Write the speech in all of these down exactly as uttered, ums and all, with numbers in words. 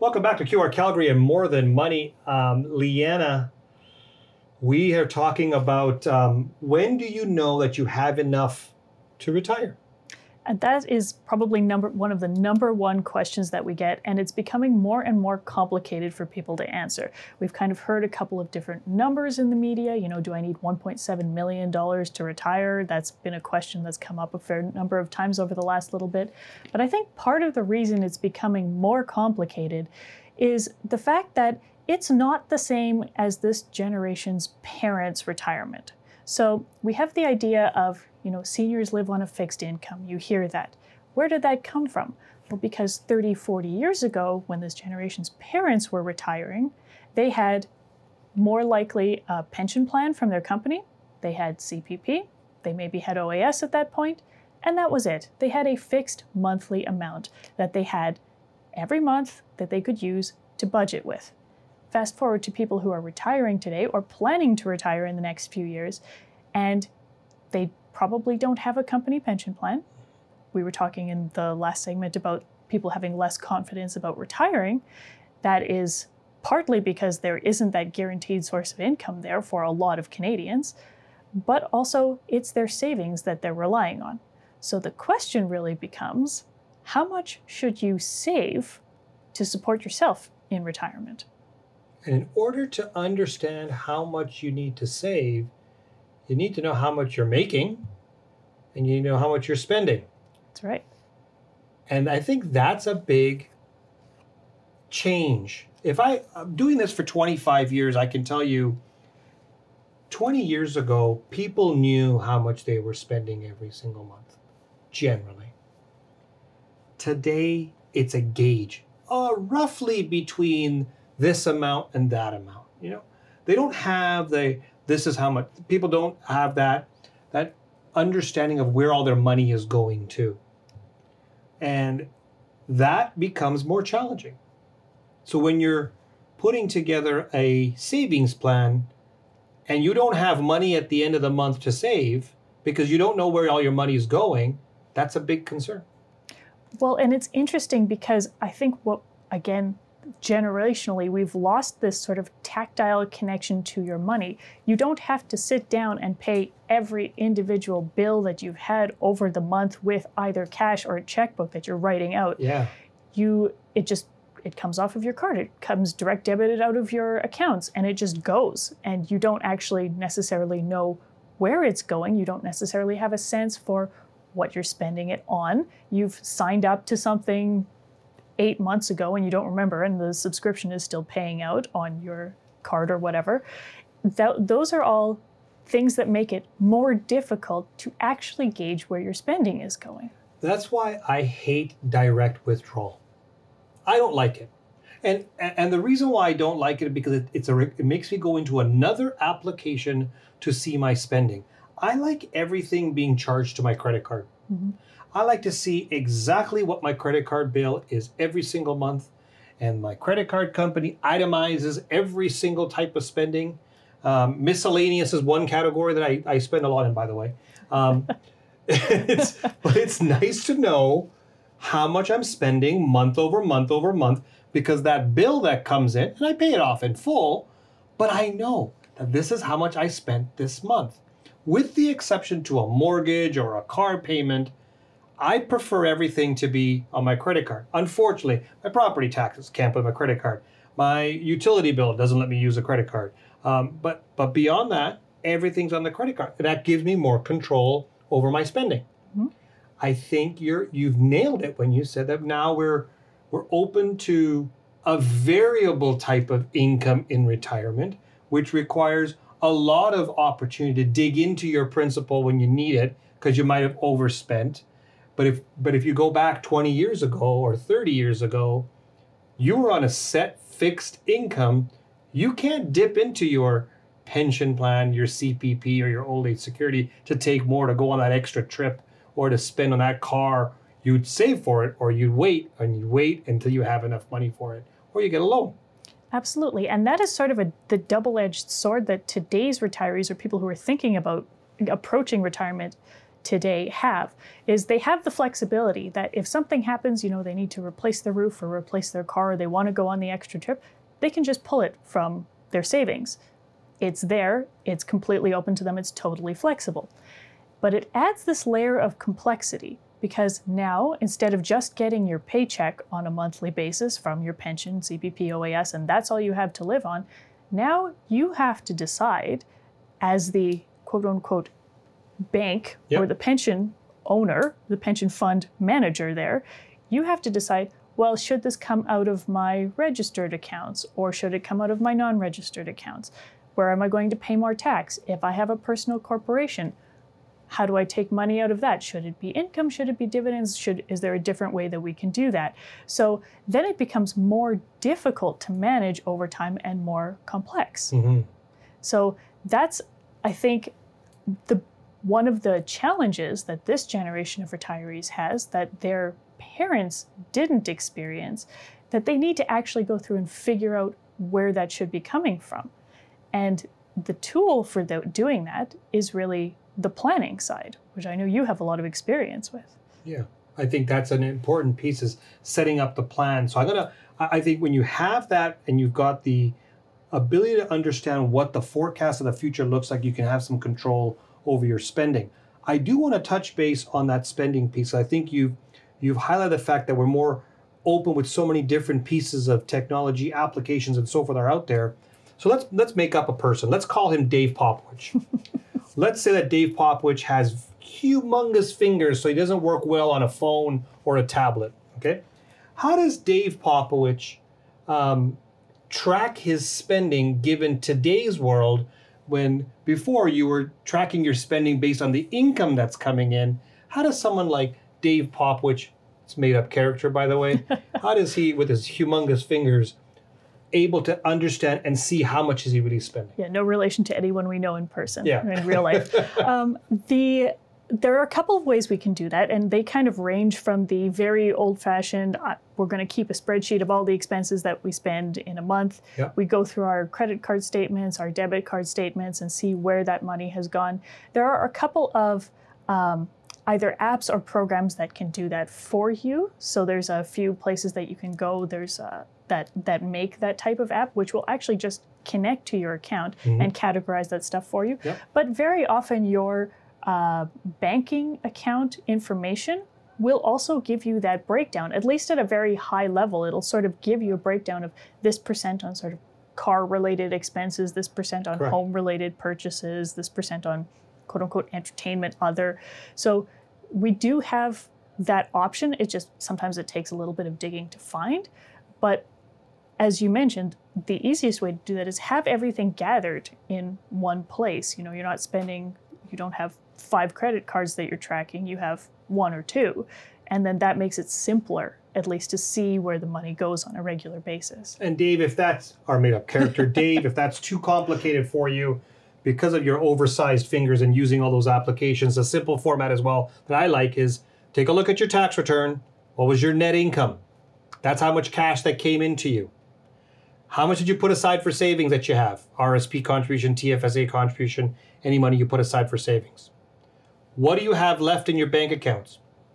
Welcome back to Q R Calgary and More Than Money. Um, Leanna, we are talking about um, when do you know that you have enough to retire? And that is probably number one of the number one questions that we get, and it's becoming more and more complicated for people to answer. We've kind of heard a couple of different numbers in the media. You know, do I need one point seven million dollars to retire? That's been a question that's come up a fair number of times over the last little bit. But I think part of the reason it's becoming more complicated is the fact that it's not the same as this generation's parents' retirement. So we have the idea of, you know, seniors live on a fixed income. You hear that. Where did that come from? Well, because thirty, forty years ago, when this generation's parents were retiring, they had more likely a pension plan from their company. They had C P P. They maybe had O A S at that point, and that was it. They had a fixed monthly amount that they had every month that they could use to budget with. Fast forward to people who are retiring today or planning to retire in the next few years, and they probably don't have a company pension plan. We were talking in the last segment about people having less confidence about retiring. That is partly because there isn't that guaranteed source of income there for a lot of Canadians, but also it's their savings that they're relying on. So the question really becomes, how much should you save to support yourself in retirement? And in order to understand how much you need to save, you need to know how much you're making and you know how much you're spending. That's right. And I think that's a big change. If I, I'm doing this for twenty-five years, I can tell you twenty years ago, people knew how much they were spending every single month, generally. Today, it's a gauge, uh, roughly between this amount and that amount. You know, they don't have the, this is how much, people don't have that, that understanding of where all their money is going to. And that becomes more challenging. So when you're putting together a savings plan and you don't have money at the end of the month to save because you don't know where all your money is going, that's a big concern. Well, and it's interesting because I think what, again, generationally, we've lost this sort of tactile connection to your money. You don't have to sit down and pay every individual bill that you've had over the month with either cash or a checkbook that you're writing out. Yeah. You, it just, it comes off of your card. It comes direct debited out of your accounts and it just goes. And you don't actually necessarily know where it's going. You don't necessarily have a sense for what you're spending it on. You've signed up to something eight months ago and you don't remember, and the subscription is still paying out on your card or whatever. That, those are all things that make it more difficult to actually gauge where your spending is going. That's why I hate direct withdrawal. I don't like it. And and the reason why I don't like it is because it, it's a, it makes me go into another application to see my spending. I like everything being charged to my credit card. Mm-hmm. I like to see exactly what my credit card bill is every single month. And my credit card company itemizes every single type of spending. Um, miscellaneous is one category that I, I spend a lot in, by the way. Um, it's, but it's nice to know how much I'm spending month over month over month, because that bill that comes in, and I pay it off in full, but I know that this is how much I spent this month. With the exception to a mortgage or a car payment, I prefer everything to be on my credit card. Unfortunately, my property taxes can't put on my credit card. My utility bill doesn't let me use a credit card. Um, but but beyond that, everything's on the credit card. And that gives me more control over my spending. Mm-hmm. I think you're you've nailed it when you said that now we're we're open to a variable type of income in retirement, which requires a lot of opportunity to dig into your principal when you need it, because you might have overspent. But if but if you go back twenty years ago or thirty years ago, you were on a set fixed income. You can't dip into your pension plan, your C P P, or your old age security to take more, to go on that extra trip or to spend on that car. You'd save for it, or you'd wait and you wait until you have enough money for it, or you get a loan. Absolutely. And that is sort of a the double-edged sword that today's retirees or people who are thinking about approaching retirement today have is they have the flexibility that if something happens, you know, they need to replace the roof or replace their car, or they want to go on the extra trip, they can just pull it from their savings. It's there, it's completely open to them, it's totally flexible. But it adds this layer of complexity because now, instead of just getting your paycheck on a monthly basis from your pension, C P P, O A S, and that's all you have to live on, now you have to decide as the quote unquote bank yep. or the pension owner, the pension fund manager there, you have to decide, well, should this come out of my registered accounts or should it come out of my non-registered accounts? Where am I going to pay more tax? If I have a personal corporation, how do I take money out of that? Should it be income? Should it be dividends? Should, is there a different way that we can do that? So then it becomes more difficult to manage over time and more complex. Mm-hmm. So that's, I think, the one of the challenges that this generation of retirees has that their parents didn't experience, that they need to actually go through and figure out where that should be coming from. And the tool for the, doing that is really the planning side, which I know you have a lot of experience with. Yeah, I think that's an important piece, is setting up the plan. So I'm gonna, I think when you have that and you've got the ability to understand what the forecast of the future looks like, you can have some control over your spending. I do want to touch base on that spending piece. I think you've you've highlighted the fact that we're more open with so many different pieces of technology applications and so forth are out there. So let's let's make up a person. Let's call him Dave Popowich. Let's say that Dave Popowich has humongous fingers, so he doesn't work well on a phone or a tablet. Okay, how does Dave Popowich um, track his spending given today's world, when before you were tracking your spending based on the income that's coming in? How does someone like Dave Popowich, it's made up character by the way, how does he, with his humongous fingers, able to understand and see how much is he really spending? Yeah, no relation to anyone we know in person, yeah. in real life. um, the There are a couple of ways we can do that, and they kind of range from the very old-fashioned, uh, we're going to keep a spreadsheet of all the expenses that we spend in a month. Yep. We go through our credit card statements, our debit card statements, and see where that money has gone. There are a couple of um, either apps or programs that can do that for you. So there's a few places that you can go. There's uh, that that make that type of app, which will actually just connect to your account mm-hmm. and categorize that stuff for you. Yep. But very often your uh, banking account information will also give you that breakdown, at least at a very high level. It'll sort of give you a breakdown of this percent on sort of car-related expenses, this percent on Correct. home-related purchases, this percent on quote-unquote entertainment, other. So we do have that option. It just, sometimes it takes a little bit of digging to find. But as you mentioned, the easiest way to do that is have everything gathered in one place. You know, you're not spending, you don't have five credit cards that you're tracking, you have one or two. And then that makes it simpler, at least, to see where the money goes on a regular basis. And Dave, if that's our made-up character, Dave, if that's too complicated for you because of your oversized fingers and using all those applications, a simple format as well that I like is take a look at your tax return. What was your net income? That's how much cash that came into you. How much did you put aside for savings that you have? R S P contribution, T F S A contribution, any money you put aside for savings. What do you have left in your bank accounts?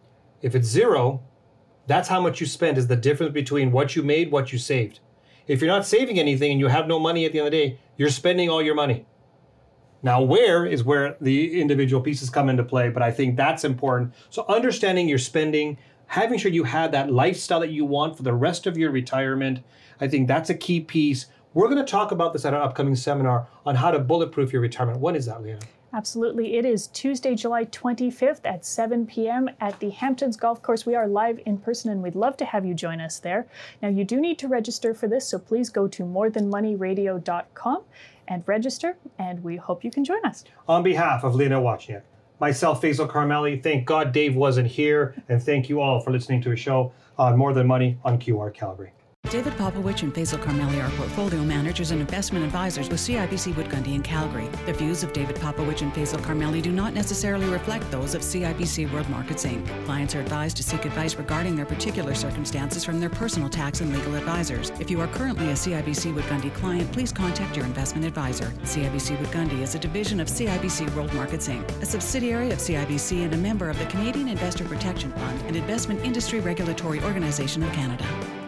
If it's zero, that's how much you spend, is the difference between what you made, what you saved. If you're not saving anything and you have no money at the end of the day, you're spending all your money. Now, where is where the individual pieces come into play, but I think that's important. So understanding your spending, having sure you have that lifestyle that you want for the rest of your retirement, I think that's a key piece. We're going to talk about this at our upcoming seminar on how to bulletproof your retirement. When is that, Leanna? Absolutely. It is Tuesday, July twenty-fifth at seven p.m. at the Hamptons Golf Course. We are live in person, and we'd love to have you join us there. Now, you do need to register for this, so please go to more than money radio dot com and register, and we hope you can join us. On behalf of Leonard Wozniak, myself, Faisal Karmali, thank God Dave wasn't here, and thank you all for listening to a show on More Than Money on Q R Calgary. David Popowich and Faisal Carmeli are portfolio managers and investment advisors with C I B C Wood Gundy in Calgary. The views of David Popowich and Faisal Carmeli do not necessarily reflect those of C I B C World Markets Incorporated. Clients are advised to seek advice regarding their particular circumstances from their personal tax and legal advisors. If you are currently a C I B C Wood Gundy client, please contact your investment advisor. C I B C Wood Gundy is a division of C I B C World Markets Incorporated, a subsidiary of C I B C and a member of the Canadian Investor Protection Fund and Investment Industry Regulatory Organization of Canada.